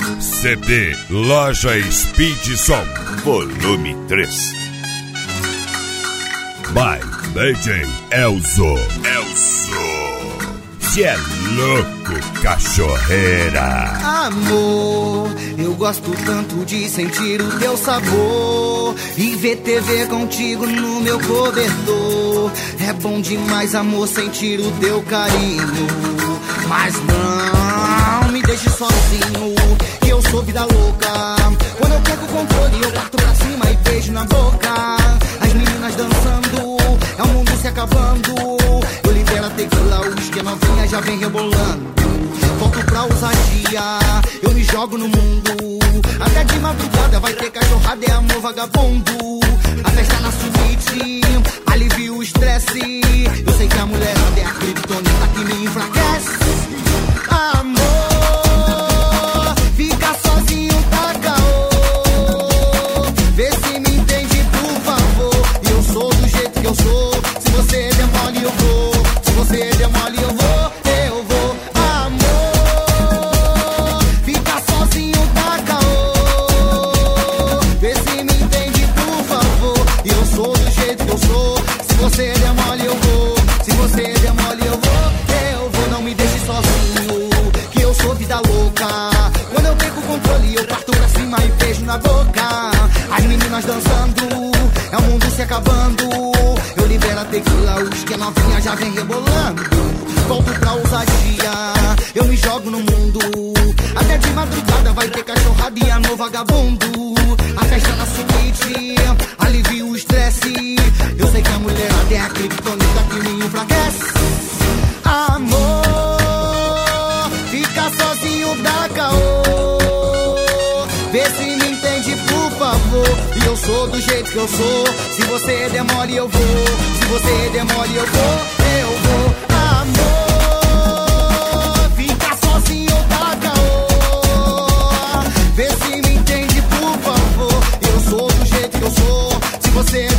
CD Loja Speed Som, volume 3. By DJ Elzo. Cê é louco, cachorreira. Amor, eu gosto tanto de sentir o teu sabor e ver TV contigo no meu cobertor. É bom demais, amor, sentir o teu carinho. Mas não me deixe sozinho, que eu sou vida louca. Quando eu perco o controle, eu parto pra cima e beijo na boca. As meninas dançando, é o mundo se acabando. Eu libero a tequila, o uísque, a novinha já vem rebolando. Volto pra ousadia, eu me jogo no mundo. Até de madrugada vai ter cachorrada, é amor vagabundo. A festa na suíte, alivio o estresse. Eu sei que a mulherada é a criptonita que me enfraquece. Amor, fica sozinho, tá caô. Vê se me entende, por favor. E eu sou do jeito que eu sou. Se você der mole, eu vou. Se você der mole, eu vou. Se você der mole eu vou, se você der mole eu vou, não me deixe sozinho, que eu sou vida louca. Quando eu perco o controle eu parto pra cima e beijo na boca. As meninas dançando, é o mundo se acabando. Eu libero a tequila, os que a novinha já vem rebolando. Volto pra ousadia, eu me jogo no mundo. Até de madrugada vai ter cachorrada e amor vagabundo. A festa na suíte, alivio o estresse. Eu sei que a mulherada é a criptonita que me enfraquece. Amor, fica sozinho, dá caô. Vê se me entende, por favor. E eu sou do jeito que eu sou. Se você der mole eu vou. Se você der mole eu vou. Amor, fica sozinho, dá caô. Vê se me entende, por favor. Eu sou do jeito que eu sou. Se você